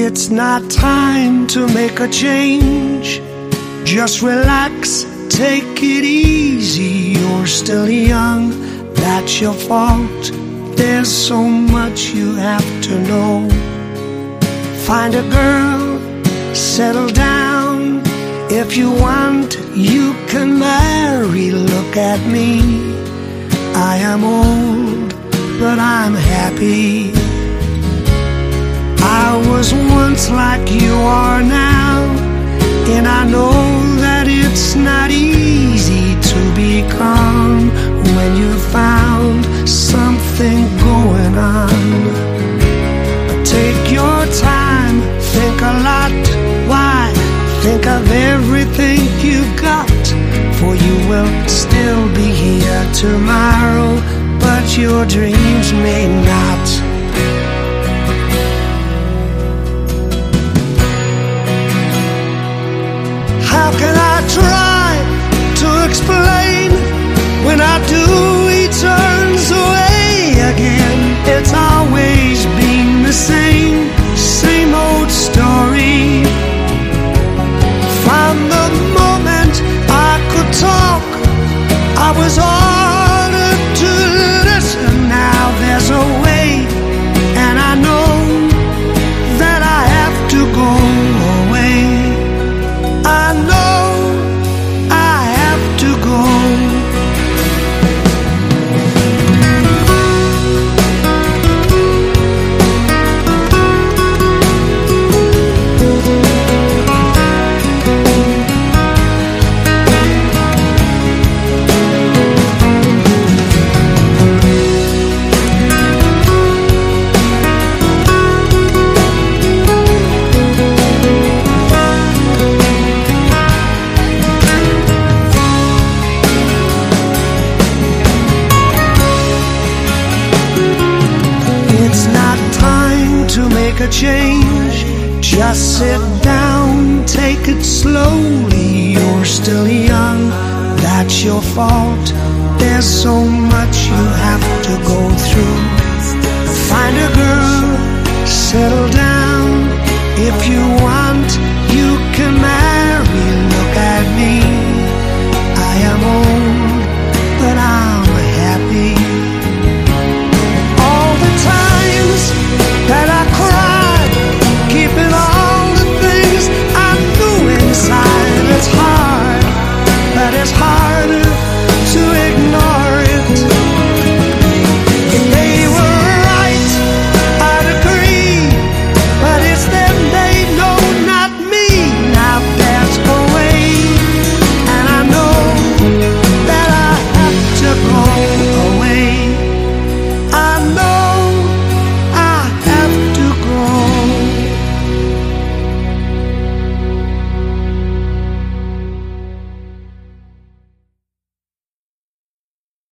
It's not time to make a change. Just relax, take it easy. You're still young, that's your fault. There's so much you have to know. Find a girl, settle down. If you want, you can marry. Look at me, I am old, but I'm happy. I was once like you are now, and I know that it's not easy to be calm when you found something going on. But take your time, think a lot. Why? Think of everything you've got, for you will still be here tomorrow, but your dreams may not. How can I try to explain? When I do, he turns away again. It's always been the same old story. From the moment I could talk, I was ordered to listen. Now there's a way, and I know that I have to go away. I know I have to go. A change, just sit down, take it slowly. You're still young, that's your fault. There's so much you have to go through. Find a girl, settle down. If you want